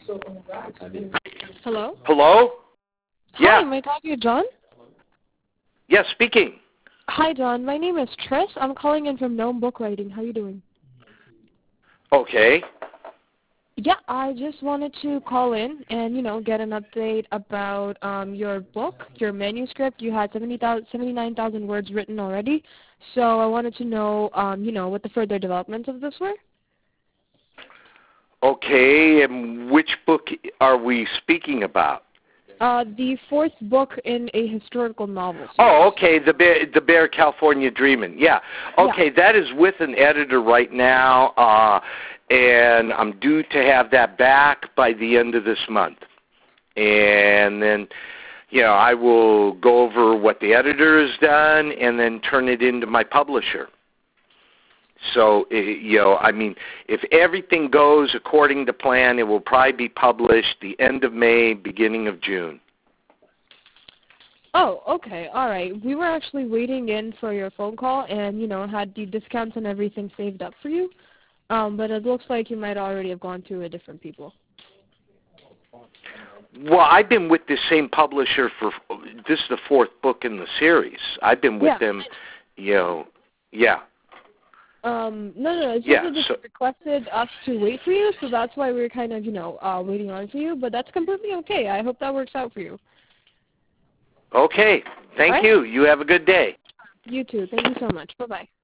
Hello? Hello? Hi, Yeah. am I talking to John? Yes, speaking. Hi, John. My name is Trish. I'm calling in from Gnome Book Writing. How are you doing? Okay. Yeah, I just wanted to call in and, get an update about your book, your manuscript. You had 79,000 words written already. So I wanted to know, what the further developments of this were. Okay, and which book are we speaking about? The fourth book in a historical novel series. Oh, okay, the Bear California Dreamin'. Yeah. Okay, that is with an editor right now, and I'm due to have that back by the end of this month. And then, I will go over what the editor has done and then turn it into my publisher. So, if everything goes according to plan, it will probably be published the end of May, beginning of June. Oh, okay. All right. We were actually waiting in for your phone call and, had the discounts and everything saved up for you. But it looks like you might already have gone to a different people. Well, I've been with the same publisher this is the fourth book in the series. I've been with them, yeah. No. It's just that they requested us to wait for you, so that's why we were kind of, waiting on for you. But that's completely okay. I hope that works out for you. Okay. Thank you. You have a good day. You too. Thank you so much. Bye-bye.